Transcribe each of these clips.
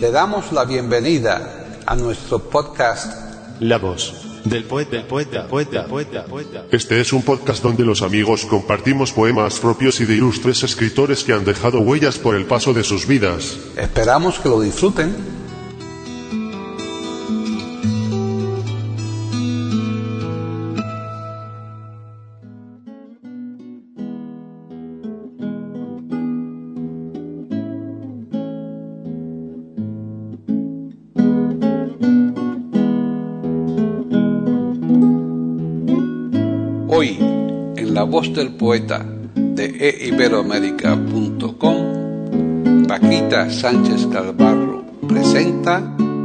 Le damos la bienvenida a nuestro podcast La voz del poeta. Este es un podcast donde los amigos compartimos poemas propios y de ilustres escritores que han dejado huellas por el paso de sus vidas. Esperamos que lo disfruten. Hoy, en La Voz del Poeta de eiberoamerica.com, Paquita Sánchez Galvarro presenta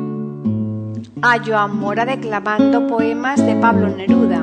a Joan Mora declamando poemas de Pablo Neruda.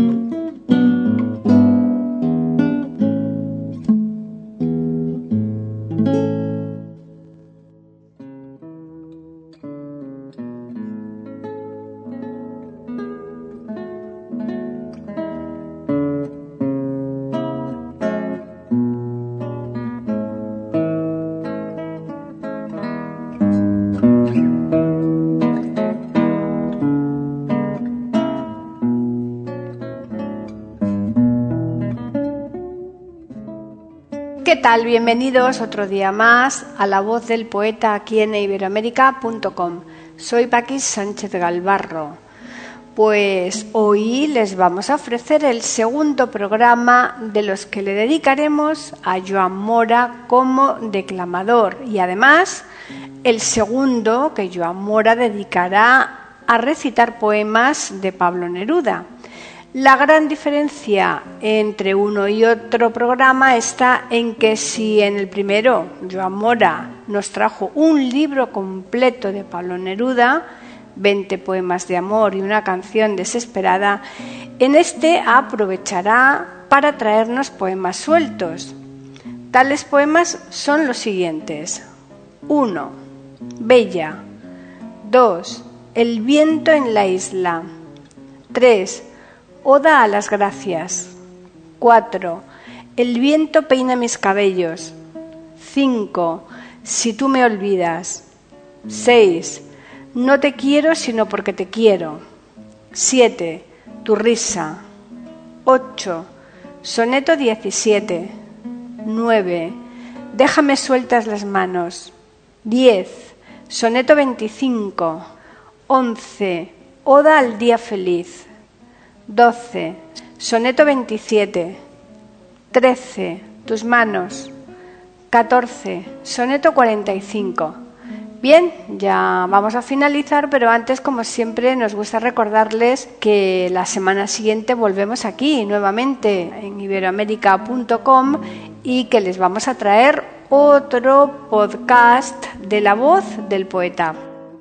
¿Qué tal? Bienvenidos otro día más a La Voz del Poeta aquí en eiberoamerica.com. Soy Paqui Sánchez Galvarro. Pues hoy les vamos a ofrecer el segundo programa de los que le dedicaremos a Joan Mora como declamador y además el segundo que Joan Mora dedicará a recitar poemas de Pablo Neruda. La gran diferencia entre uno y otro programa está en que si en el primero Joan Mora nos trajo un libro completo de Pablo Neruda, 20 poemas de amor y una canción desesperada, en este aprovechará para traernos poemas sueltos. Tales poemas son los siguientes: 1. Bella. 2. El viento en la isla. 3. Oda a las gracias. 4. El viento peina mis cabellos. 5. Si tú me olvidas. 6. No te quiero sino porque te quiero. 7. Tu risa. 8. Soneto 17. 9. Déjame sueltas las manos. 10. Soneto 25. 11. Oda al día feliz. 12. Soneto 27. 13. Tus manos. 14. Soneto 45. Bien, ya vamos a finalizar, pero antes, como siempre, nos gusta recordarles que la semana siguiente volvemos aquí nuevamente en iberoamerica.com y que les vamos a traer otro podcast de La Voz del Poeta.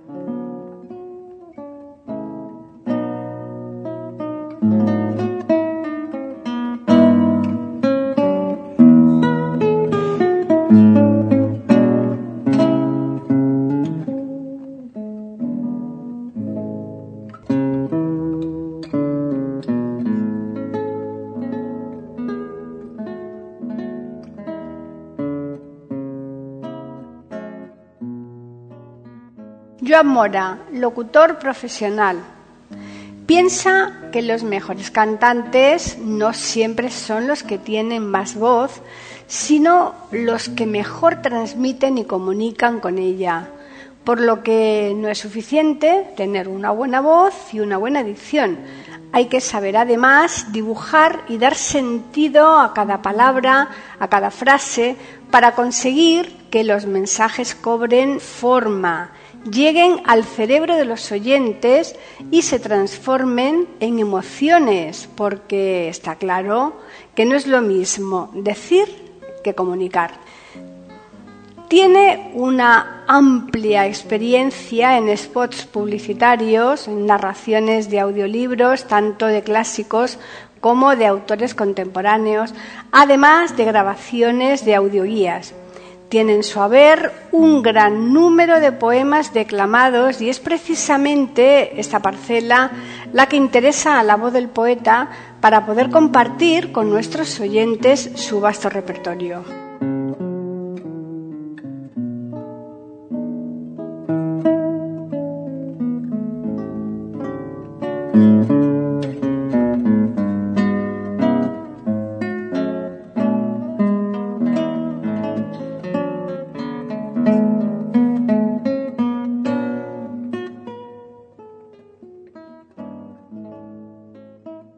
Joan Mora, locutor profesional. Piensa que los mejores cantantes no siempre son los que tienen más voz, sino los que mejor transmiten y comunican con ella, por lo que no es suficiente tener una buena voz y una buena dicción. Hay que saber además dibujar y dar sentido a cada palabra, a cada frase, para conseguir que los mensajes cobren forma, lleguen al cerebro de los oyentes y se transformen en emociones, porque está claro que no es lo mismo decir que comunicar. Tiene una amplia experiencia en spots publicitarios, en narraciones de audiolibros, tanto de clásicos como de autores contemporáneos, además de grabaciones de audioguías. Tiene en su haber un gran número de poemas declamados y es precisamente esta parcela la que interesa a La Voz del Poeta para poder compartir con nuestros oyentes su vasto repertorio.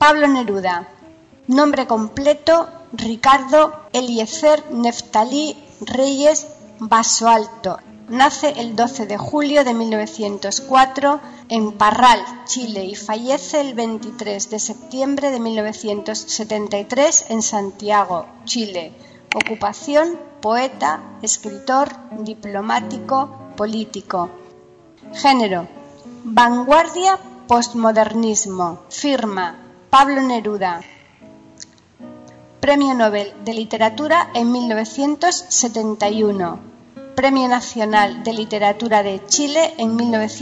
Pablo Neruda. Nombre completo: Ricardo Eliezer Neftalí Reyes Basoalto. Nace el 12 de julio de 1904 en Parral, Chile, y fallece el 23 de septiembre de 1973 en Santiago, Chile. Ocupación: poeta, escritor, diplomático, político. Género: vanguardia, postmodernismo. Firma: Pablo Neruda. Premio Nobel de Literatura en 1971. Premio Nacional de Literatura de Chile en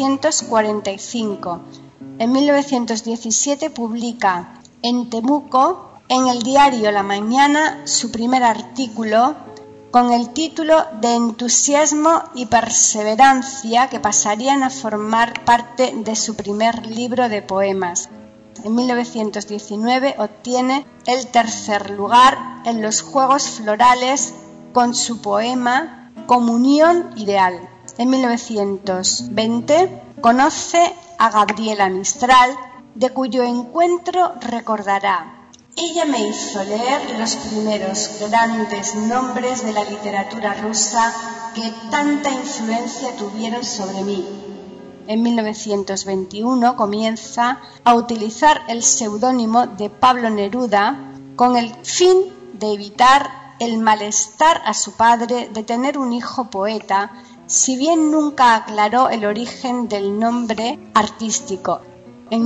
1945. En 1917 publica en Temuco, en el diario La Mañana, su primer artículo con el título de Entusiasmo y Perseverancia, que pasarían a formar parte de su primer libro de poemas. En 1919 obtiene el tercer lugar en los Juegos Florales con su poema Comunión Ideal. En 1920 conoce a Gabriela Mistral, de cuyo encuentro recordará: ella me hizo leer los primeros grandes nombres de la literatura rusa que tanta influencia tuvieron sobre mí. En 1921 comienza a utilizar el seudónimo de Pablo Neruda con el fin de evitar el malestar a su padre de tener un hijo poeta, si bien nunca aclaró el origen del nombre artístico. En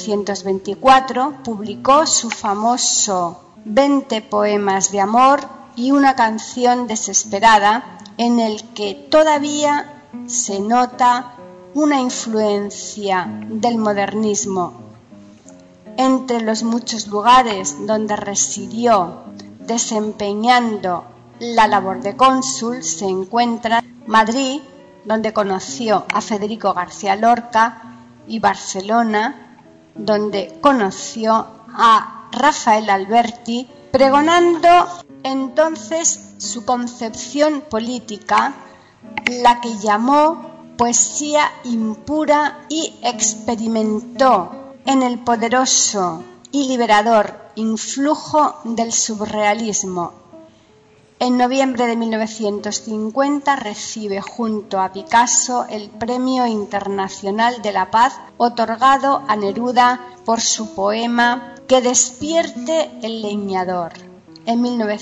1924 publicó su famoso 20 poemas de amor y una canción desesperada, en el que todavía se nota una influencia del modernismo. Entre los muchos lugares donde residió desempeñando la labor de cónsul se encuentra Madrid, donde conoció a Federico García Lorca, y Barcelona, donde conoció a Rafael Alberti, pregonando entonces su concepción política, la que llamó poesía impura, y experimentó en el poderoso y liberador influjo del surrealismo. En noviembre de 1950 recibe junto a Picasso el Premio Internacional de la Paz, otorgado a Neruda por su poema Que despierte el leñador. En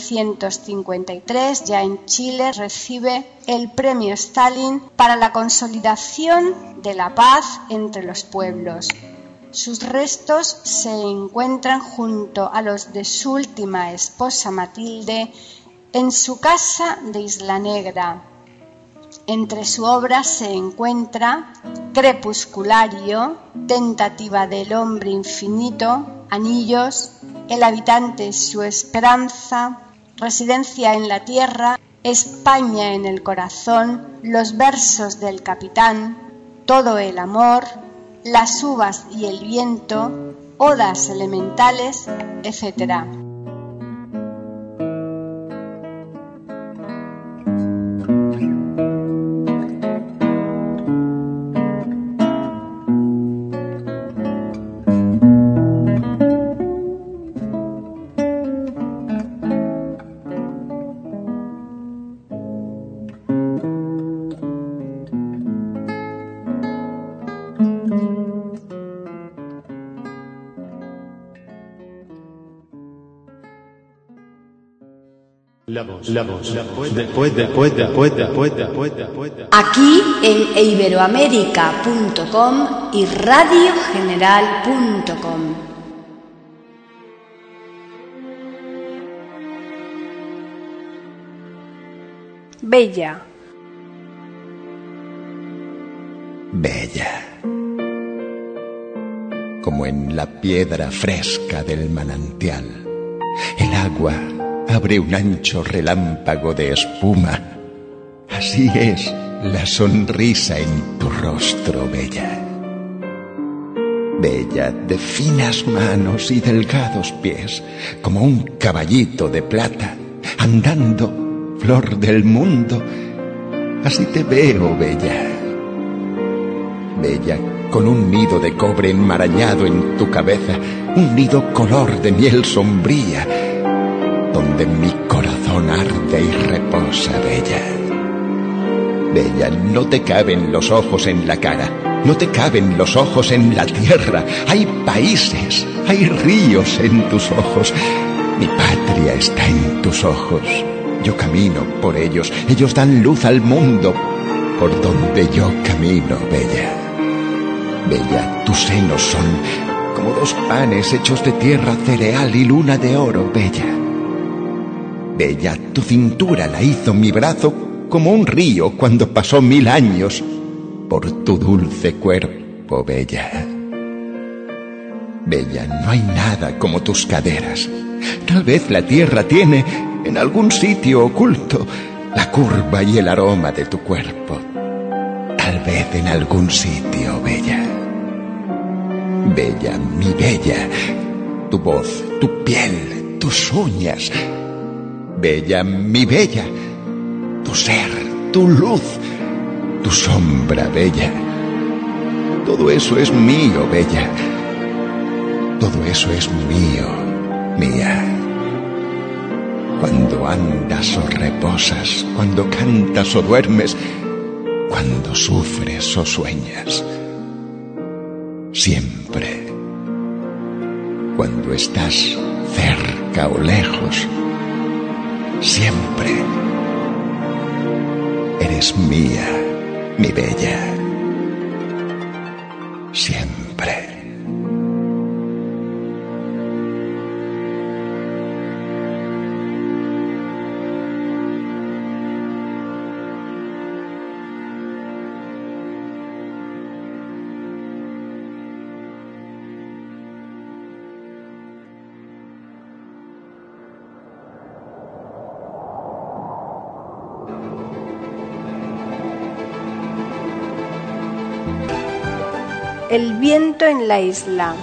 1953, ya en Chile, recibe el Premio Stalin para la consolidación de la paz entre los pueblos. Sus restos se encuentran junto a los de su última esposa Matilde en su casa de Isla Negra. Entre su obra se encuentra Crepusculario, Tentativa del hombre infinito, Anillos, El habitante es su esperanza, Residencia en la tierra, España en el corazón, Los versos del capitán, Todo el amor, Las uvas y el viento, Odas elementales, etc. La voz del poeta. Aquí en iberoamerica.com y radiogeneral.com. Bella. Bella. Como en la piedra fresca del manantial, el agua abre un ancho relámpago de espuma. Así es la sonrisa en tu rostro, bella. Bella, de finas manos y delgados pies, como un caballito de plata, andando, flor del mundo. Así te veo, bella. Bella, con un nido de cobre enmarañado en tu cabeza, un nido color de miel sombría, donde mi corazón arde y reposa, Bella. Bella, no te caben los ojos en la cara, no te caben los ojos en la tierra. Hay países, hay ríos en tus ojos. Mi patria está en tus ojos. Yo camino por ellos, ellos dan luz al mundo por donde yo camino, Bella. Bella, tus senos son como dos panes hechos de tierra, cereal y luna de oro, Bella. Bella, tu cintura la hizo mi brazo como un río cuando pasó 1000 años por tu dulce cuerpo, Bella. Bella, no hay nada como tus caderas. Tal vez la tierra tiene en algún sitio oculto la curva y el aroma de tu cuerpo. Tal vez en algún sitio, Bella. Bella, mi Bella, tu voz, tu piel, tus uñas. Bella, mi Bella, tu ser, tu luz, tu sombra, Bella. Todo eso es mío, Bella. Todo eso es mío, mía. Cuando andas o reposas, cuando cantas o duermes, cuando sufres o sueñas, siempre. Cuando estás cerca o lejos, siempre. Eres mía, mi Bella. Siempre. El viento en la isla.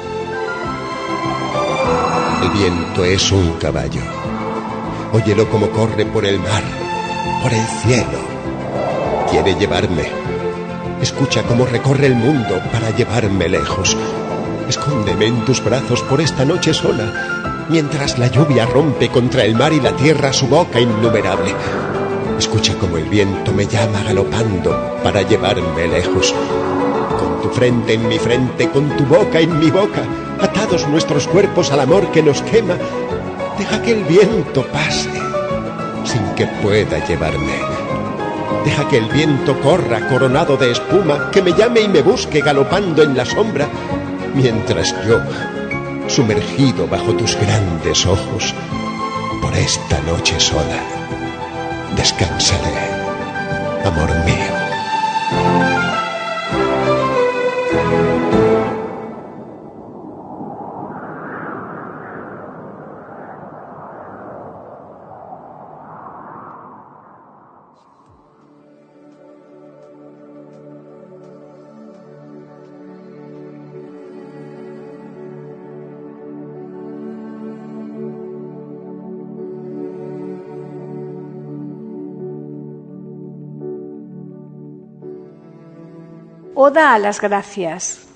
El viento es un caballo. Óyelo como corre por el mar, por el cielo. Quiere llevarme. Escucha cómo recorre el mundo para llevarme lejos. Escóndeme en tus brazos por esta noche sola, mientras la lluvia rompe contra el mar y la tierra su boca innumerable. Escucha cómo el viento me llama galopando para llevarme lejos. Con tu frente en mi frente, con tu boca en mi boca, atados nuestros cuerpos al amor que nos quema, deja que el viento pase sin que pueda llevarme. Deja que el viento corra coronado de espuma, que me llame y me busque galopando en la sombra, mientras yo, sumergido bajo tus grandes ojos, por esta noche sola, descansaré, amor mío. Oda a las gracias.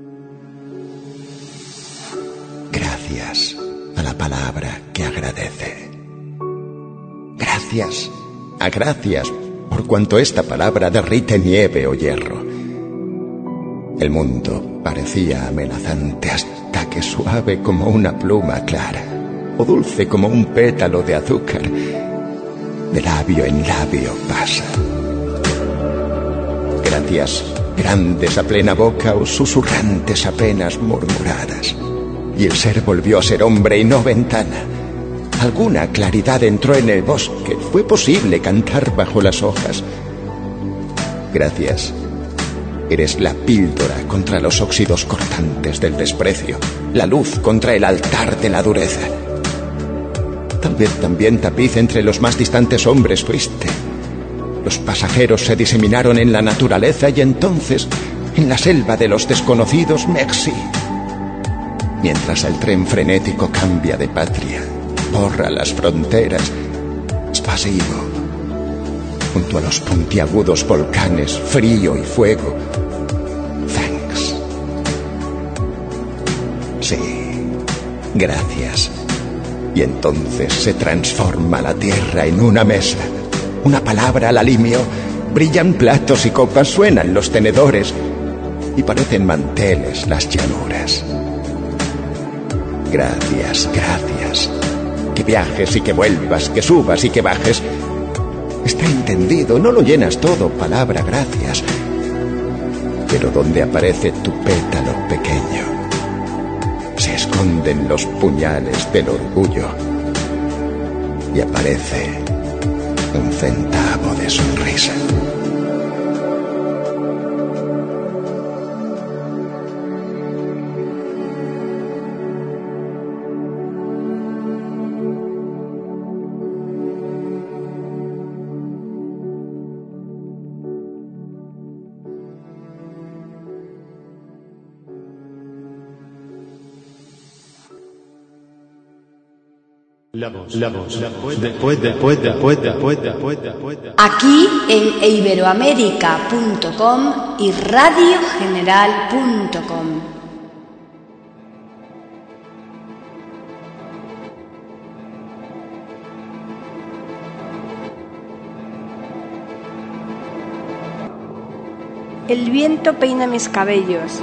Gracias a la palabra que agradece. Gracias por cuanto esta palabra derrite nieve o hierro. El mundo parecía amenazante hasta que suave como una pluma clara, o dulce como un pétalo de azúcar, de labio en labio pasa. Gracias, grandes a plena boca o susurrantes apenas murmuradas. Y el ser volvió a ser hombre y no ventana. Alguna claridad entró en el bosque, fue posible cantar bajo las hojas. Gracias. Eres la píldora contra los óxidos cortantes del desprecio, la luz contra el altar de la dureza. Tal vez también tapiz entre los más distantes hombres fuiste. Los pasajeros se diseminaron en la naturaleza y entonces, en la selva de los desconocidos, me exí. Mientras el tren frenético cambia de patria, borra las fronteras, es pasivo. Junto a los puntiagudos volcanes, frío y fuego, gracias. Y entonces se transforma la tierra en una mesa. Una palabra la alimio. Brillan platos y copas, suenan los tenedores y parecen manteles las llanuras. Gracias, gracias. Que viajes y que vuelvas, que subas y que bajes. Está entendido, no lo llenas todo, palabra gracias. Pero donde aparece tu pétalo pequeño, se esconden los puñales del orgullo y aparece un centavo de sonrisa. Aquí en iberoamerica.com y radiogeneral.com. El viento peina mis cabellos.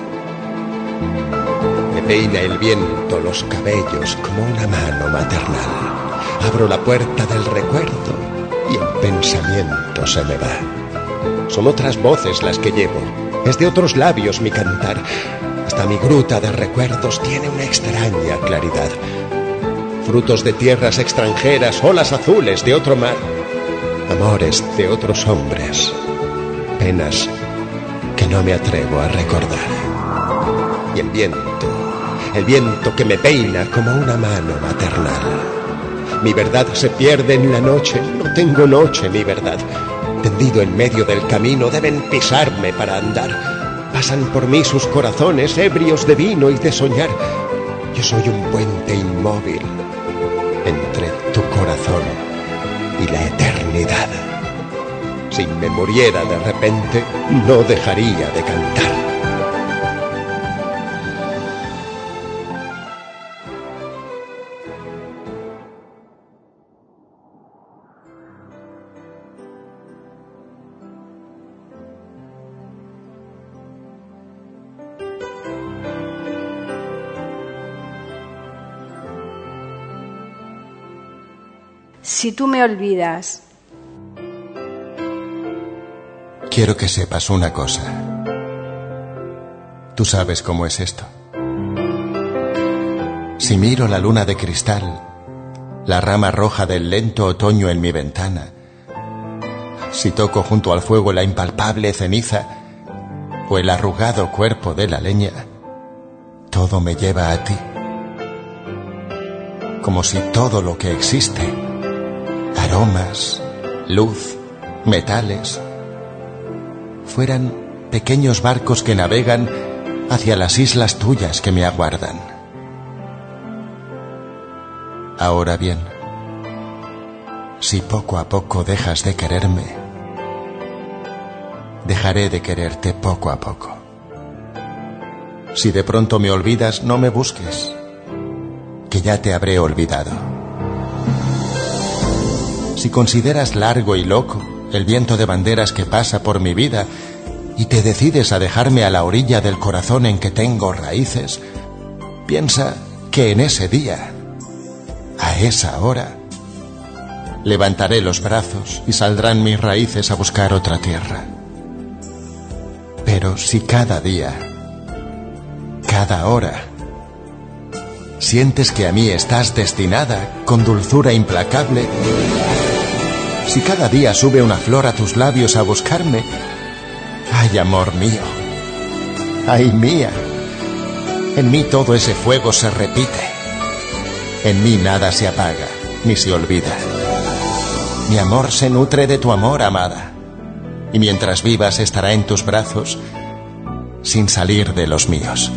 Me peina el viento los cabellos como una mano maternal. Abro la puerta del recuerdo y el pensamiento se me va. Son otras voces las que llevo, es de otros labios mi cantar. Hasta mi gruta de recuerdos tiene una extraña claridad. Frutos de tierras extranjeras, olas azules de otro mar, amores de otros hombres, penas que no me atrevo a recordar. Y el viento que me peina como una mano maternal. Mi verdad se pierde en la noche, no tengo noche ni verdad. Tendido en medio del camino, deben pisarme para andar. Pasan por mí sus corazones, ebrios de vino y de soñar. Yo soy un puente inmóvil entre tu corazón y la eternidad. Si me muriera de repente, no dejaría de cantar. Si tú me olvidas. Quiero que sepas una cosa. Tú sabes cómo es esto. Si miro la luna de cristal, la rama roja del lento otoño en mi ventana, si toco junto al fuego la impalpable ceniza o el arrugado cuerpo de la leña, todo me lleva a ti. Como si todo lo que existe, aromas, luz, metales, fueran pequeños barcos que navegan hacia las islas tuyas que me aguardan. Ahora bien, si poco a poco dejas de quererme, dejaré de quererte poco a poco. Si de pronto me olvidas, no me busques, que ya te habré olvidado. Si consideras largo y loco el viento de banderas que pasa por mi vida y te decides a dejarme a la orilla del corazón en que tengo raíces, piensa que en ese día, a esa hora, levantaré los brazos y saldrán mis raíces a buscar otra tierra. Pero si cada día, cada hora, sientes que a mí estás destinada con dulzura implacable, si cada día sube una flor a tus labios a buscarme, ¡ay, amor mío! ¡Ay, mía! En mí todo ese fuego se repite. En mí nada se apaga, ni se olvida. Mi amor se nutre de tu amor, amada. Y mientras vivas estará en tus brazos, sin salir de los míos.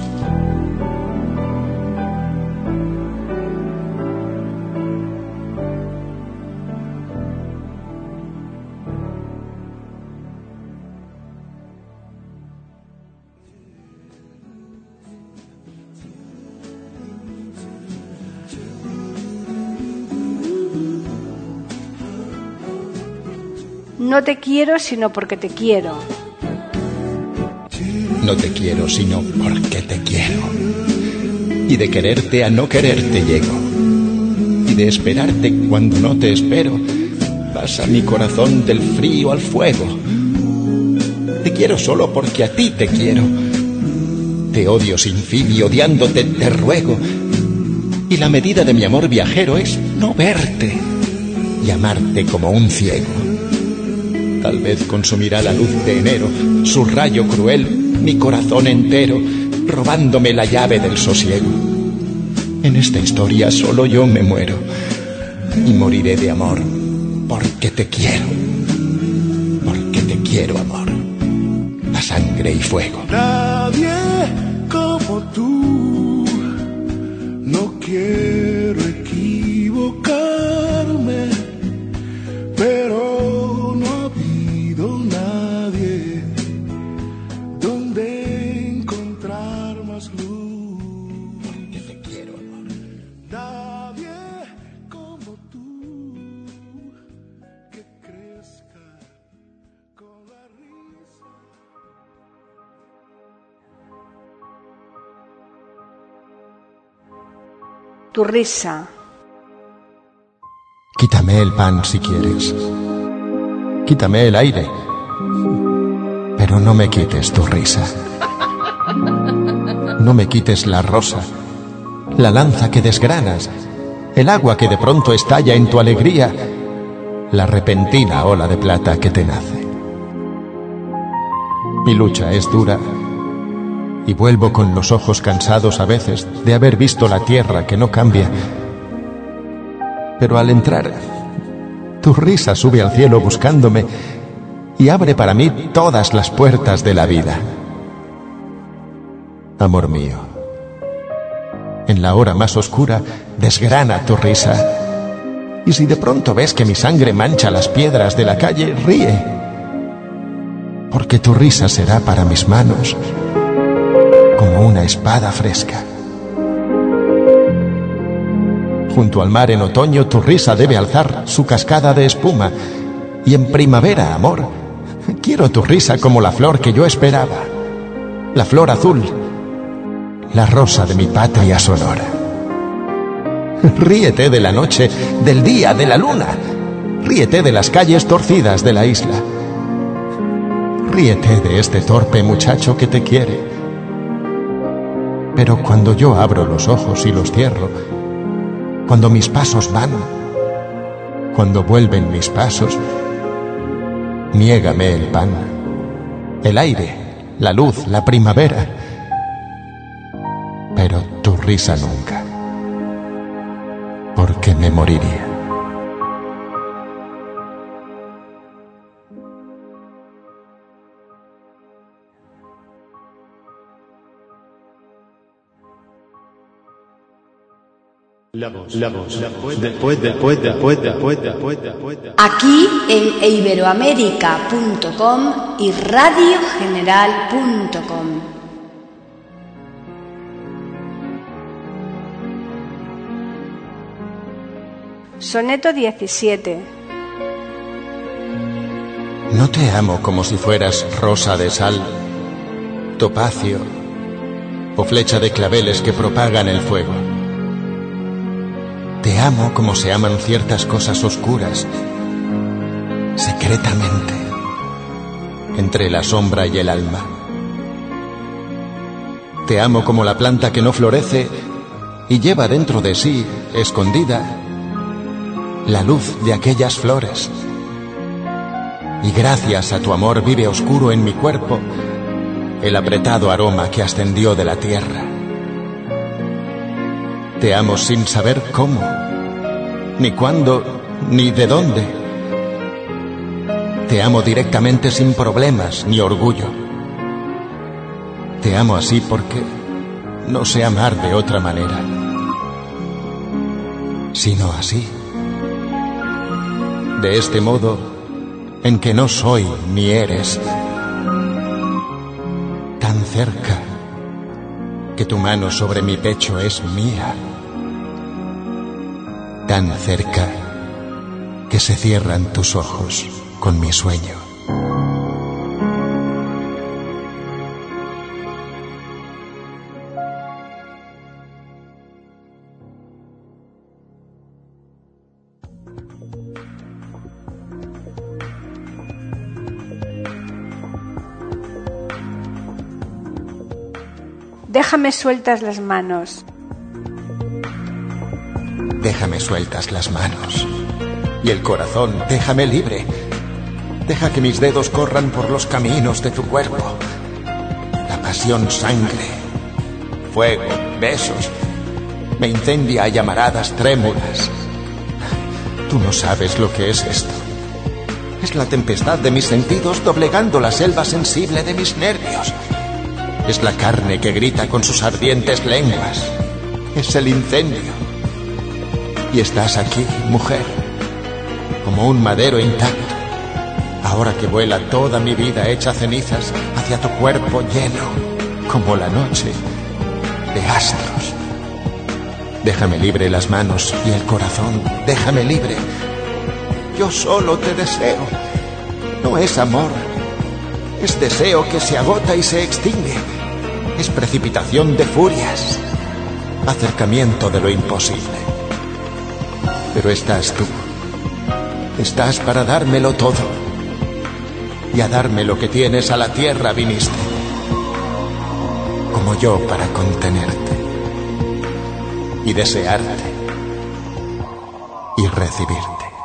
No te quiero sino porque te quiero. No te quiero sino porque te quiero. Y de quererte a no quererte llego. Y de esperarte cuando no te espero, pasa mi corazón del frío al fuego. Te quiero solo porque a ti te quiero. Te odio sin fin y odiándote te ruego. Y la medida de mi amor viajero es no verte y amarte como un ciego. Tal vez consumirá la luz de enero, su rayo cruel, mi corazón entero, robándome la llave del sosiego. En esta historia solo yo me muero y moriré de amor porque te quiero. Porque te quiero, amor, a sangre y fuego. Nadie como tú, no quiero equivocarme, pero no ha habido nadie donde encontrar más luz. Porque te quiero, amor. Nadie como tú, que crezca con la risa. Tu risa. Quítame el pan si quieres. Quítame el aire. Pero no me quites tu risa. No me quites la rosa, la lanza que desgranas, el agua que de pronto estalla en tu alegría, la repentina ola de plata que te nace. Mi lucha es dura y vuelvo con los ojos cansados a veces de haber visto la tierra que no cambia. Pero al entrar, tu risa sube al cielo buscándome y abre para mí todas las puertas de la vida. Amor mío, en la hora más oscura desgrana tu risa. Y si de pronto ves que mi sangre mancha las piedras de la calle, ríe, porque tu risa será para mis manos como una espada fresca. Junto al mar en otoño tu risa debe alzar su cascada de espuma, y en primavera, amor, quiero tu risa como la flor que yo esperaba, la flor azul, la rosa de mi patria sonora. Ríete de la noche, del día, de la luna. Ríete de las calles torcidas de la isla. Ríete de este torpe muchacho que te quiere. Pero cuando yo abro los ojos y los cierro, cuando mis pasos van, cuando vuelven mis pasos, niégame el pan, el aire, la luz, la primavera, pero tu risa nunca, porque me moriría. Aquí en iberoamerica.com y radiogeneral.com. Soneto 17. No te amo como si fueras rosa de sal, topacio o flecha de claveles que propagan el fuego. Te amo como se aman ciertas cosas oscuras, secretamente, entre la sombra y el alma. Te amo como la planta que no florece y lleva dentro de sí, escondida, la luz de aquellas flores. Y gracias a tu amor vive oscuro en mi cuerpo el apretado aroma que ascendió de la tierra. Te amo sin saber cómo, ni cuándo, ni de dónde. Te amo directamente sin problemas ni orgullo. Te amo así porque no sé amar de otra manera, sino así. De este modo en que no soy ni eres, tan cerca que tu mano sobre mi pecho es mía, tan cerca que se cierran tus ojos con mi sueño. Déjame sueltas las manos. Déjame sueltas las manos. Y el corazón, déjame libre. Deja que mis dedos corran por los caminos de tu cuerpo. La pasión, sangre, fuego, besos, me incendia a llamaradas trémulas. Tú no sabes lo que es esto. Es la tempestad de mis sentidos doblegando la selva sensible de mis nervios. Es la carne que grita con sus ardientes lenguas. Es el incendio. Y estás aquí, mujer, como un madero intacto, ahora que vuela toda mi vida hecha cenizas hacia tu cuerpo lleno, como la noche, de astros. Déjame libre las manos y el corazón, déjame libre. Yo solo te deseo. No es amor, es deseo que se agota y se extingue. Es precipitación de furias, acercamiento de lo imposible. Pero estás tú. Estás para dármelo todo. Y a darme lo que tienes a la tierra viniste. Como yo para contenerte. Y desearte. Y recibirte.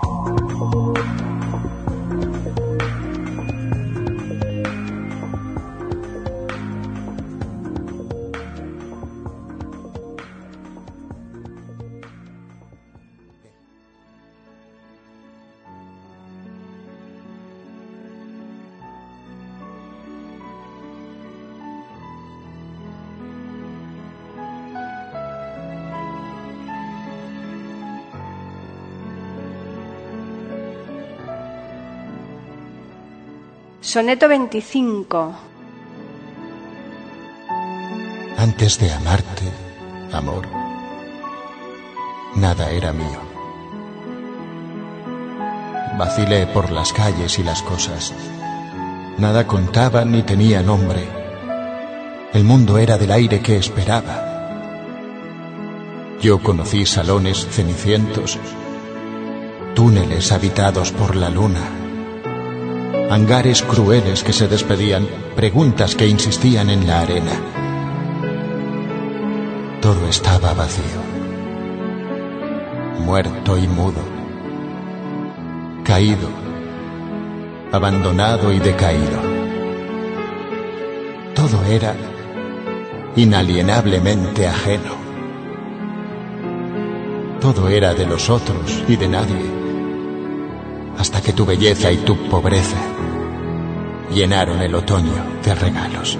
Soneto 25. Antes de amarte, amor, nada era mío. Vacilé por las calles y las cosas. Nada contaba ni tenía nombre. El mundo era del aire que esperaba. Yo conocí salones cenicientos, túneles habitados por la luna, hangares crueles que se despedían, preguntas que insistían en la arena. Todo estaba vacío, muerto y mudo, caído, abandonado y decaído. Todo era inalienablemente ajeno. Todo era de los otros y de nadie, hasta que tu belleza y tu pobreza llenaron el otoño de regalos.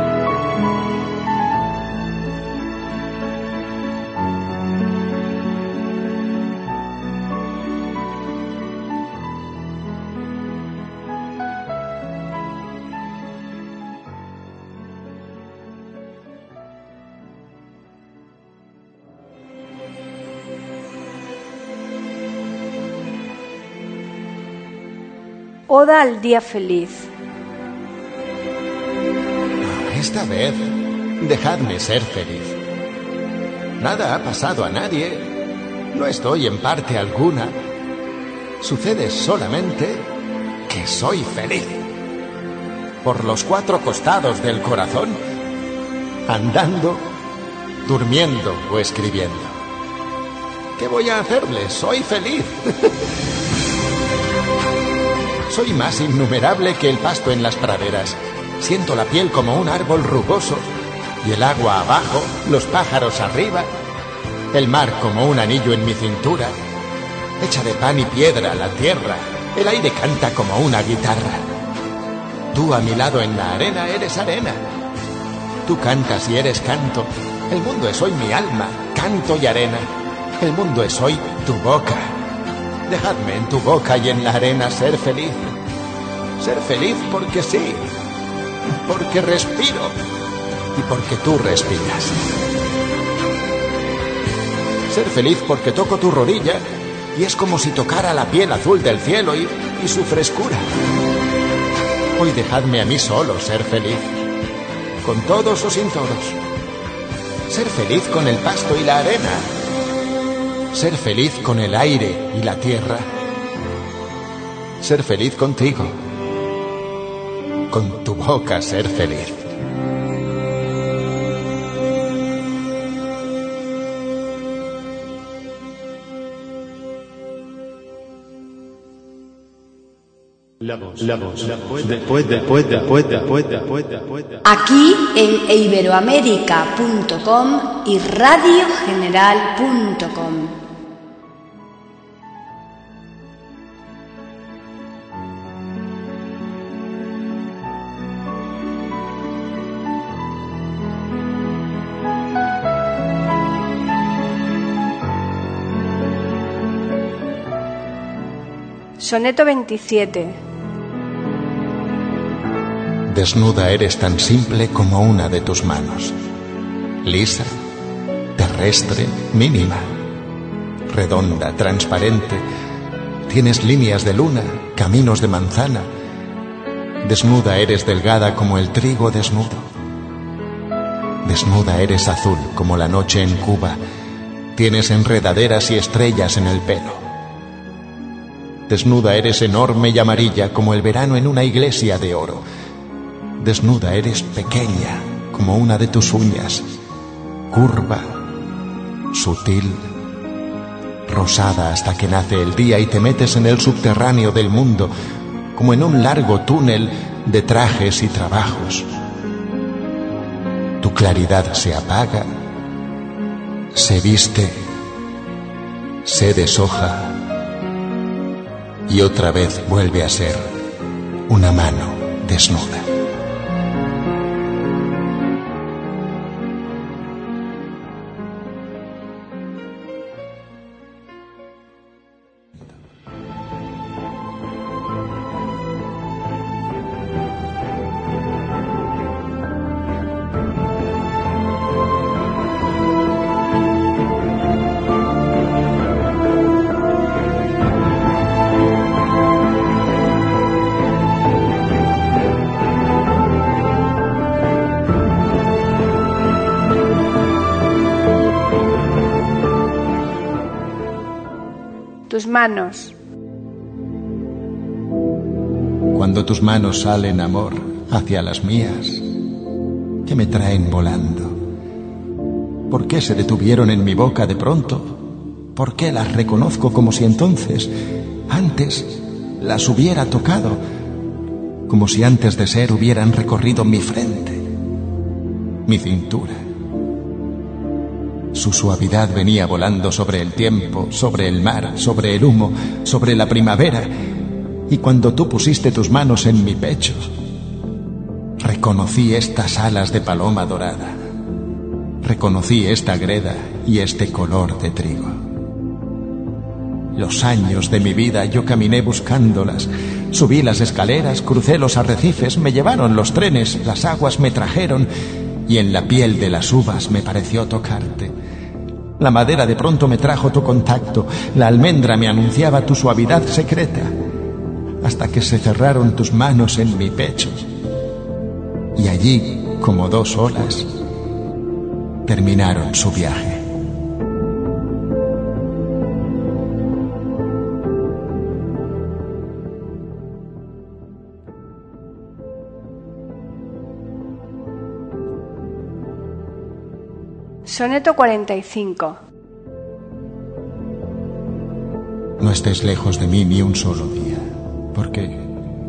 Oda al día feliz. Esta vez, dejadme ser feliz. Nada ha pasado a nadie. No estoy en parte alguna. Sucede solamente que soy feliz. Por los cuatro costados del corazón, andando, durmiendo o escribiendo. ¿Qué voy a hacerle? Soy feliz. Soy más innumerable que el pasto en las praderas. Siento la piel como un árbol rugoso, y el agua abajo, los pájaros arriba, el mar como un anillo en mi cintura. Hecha de pan y piedra la tierra, el aire canta como una guitarra. Tú a mi lado en la arena eres arena. Tú cantas y eres canto. El mundo es hoy mi alma, canto y arena. El mundo es hoy tu boca. Dejadme en tu boca y en la arena ser feliz. Ser feliz porque sí, porque respiro y porque tú respiras. Ser feliz porque toco tu rodilla y es como si tocara la piel azul del cielo y su frescura. Hoy dejadme a mí solo ser feliz, con todos o sin todos. Ser feliz con el pasto y la arena. Ser feliz con el aire y la tierra. Ser feliz contigo. Con tu boca ser feliz. Aquí en iberoamerica.com y radiogeneral.com. Soneto 27. Desnuda eres tan simple como una de tus manos. Lisa, terrestre, mínima. Redonda, transparente. Tienes líneas de luna, caminos de manzana. Desnuda eres delgada como el trigo desnudo. Desnuda eres azul como la noche en Cuba. Tienes enredaderas y estrellas en el pelo. Desnuda eres enorme y amarilla como el verano en una iglesia de oro. Desnuda eres pequeña como una de tus uñas, curva, sutil, rosada hasta que nace el día y te metes en el subterráneo del mundo, como en un largo túnel de trajes y trabajos. Tu claridad se apaga, se viste, se deshoja y otra vez vuelve a ser una mano desnuda. Tus manos. Cuando tus manos salen, amor, hacia las mías, que me traen volando. ¿Por qué se detuvieron en mi boca de pronto? ¿Por qué las reconozco como si entonces, antes, las hubiera tocado? Como si antes de ser hubieran recorrido mi frente, mi cintura. Su suavidad venía volando sobre el tiempo, sobre el mar, sobre el humo, sobre la primavera. Y cuando tú pusiste tus manos en mi pecho, reconocí estas alas de paloma dorada. Reconocí esta greda y este color de trigo. Los años de mi vida yo caminé buscándolas. Subí las escaleras, crucé los arrecifes, me llevaron los trenes, las aguas me trajeron y en la piel de las uvas me pareció tocarte. La madera de pronto me trajo tu contacto, la almendra me anunciaba tu suavidad secreta, hasta que se cerraron tus manos en mi pecho. Y allí, como dos olas, terminaron su viaje. Soneto 45. No estés lejos de mí ni un solo día, porque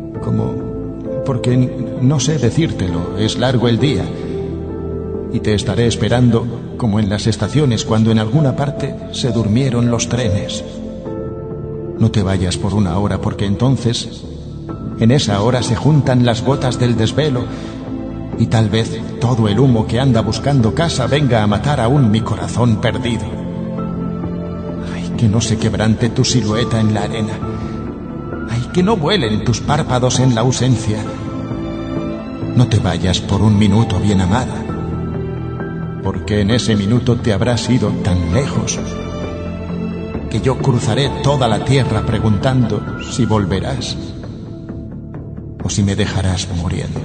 no sé decírtelo, es largo el día, y te estaré esperando como en las estaciones cuando en alguna parte se durmieron los trenes. No te vayas por una hora, porque entonces, en esa hora se juntan las gotas del desvelo, y tal vez todo el humo que anda buscando casa venga a matar aún mi corazón perdido. Ay, que no se quebrante tu silueta en la arena. Ay, que no vuelen tus párpados en la ausencia. No te vayas por un minuto, bien amada, porque en ese minuto te habrás ido tan lejos que yo cruzaré toda la tierra preguntando si volverás o si me dejarás muriendo.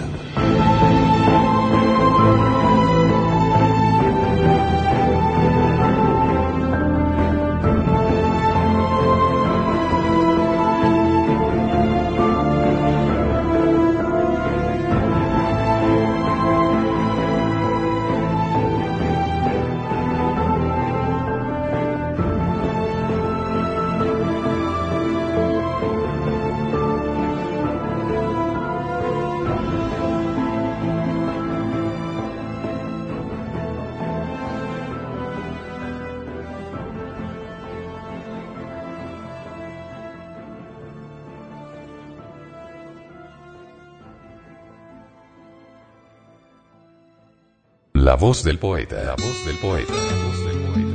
La voz del poeta, la voz del poeta, la voz del poeta.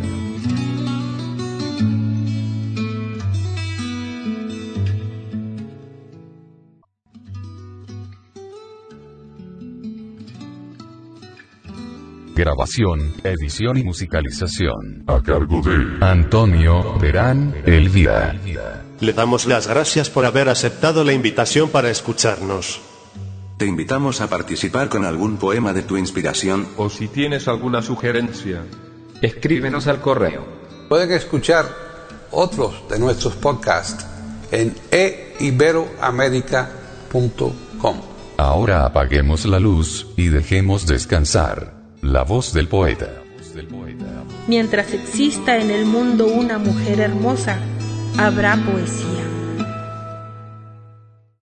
Grabación, edición y musicalización. A cargo de Antonio Terán Elvira. Le damos las gracias por haber aceptado la invitación para escucharnos. Te invitamos a participar con algún poema de tu inspiración. O si tienes alguna sugerencia, escríbenos al correo. Pueden escuchar otros de nuestros podcasts en eiberoamerica.com. Ahora apaguemos la luz y dejemos descansar la voz del poeta. Mientras exista en el mundo una mujer hermosa, habrá poesía.